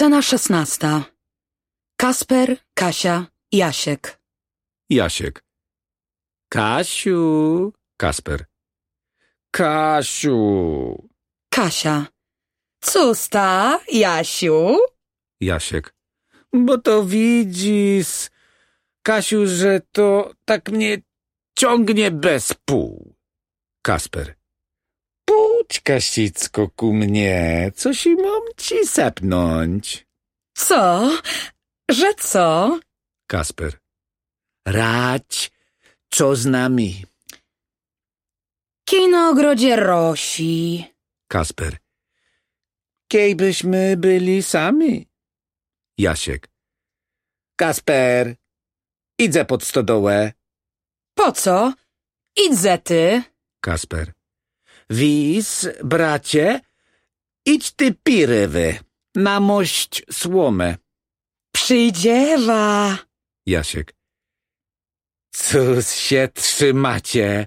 Scena 16. Kasper, Kasia, Jasiek. Jasiek. Kasiu. Kasper. Kasiu. Kasia. Custa, Jasiu? Jasiek. Bo to widzisz, Kasiu, że to tak mnie ciągnie bez pół. Kasper. Pójdź, Kasicko, ku mnie, coś i mam ci sepnąć. Co? Że co? Kasper. Radź, co z nami? Kij na ogrodzie rosi. Kasper. Kiejbyśmy byli sami. Jasiek. Kasper, idę pod stodołę. Po co? Idź ty. Kasper. Wis, bracie, idź ty pirywy, na mość słomę. Przyjdziewa. Jasiek. Cóż się trzymacie?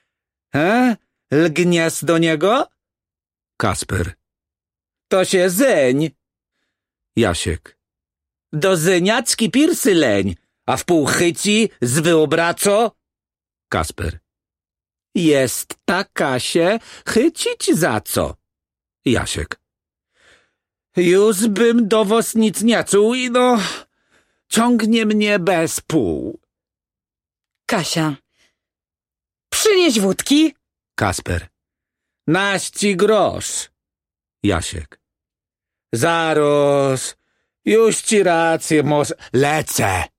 Lgniesz do niego? Kasper. To się zeń. Jasiek. Do zyniacki pirsy leń, a w pół chyci z wyobraco? Kasper. Jest taka się chycić za co? Jasiek. Już bym do was nic nie czuł i no, ciągnie mnie bez pół. Kasia. Przynieś wódki. Kasper. Naści grosz. Jasiek. Zaraz, już ci rację, może... Lecę.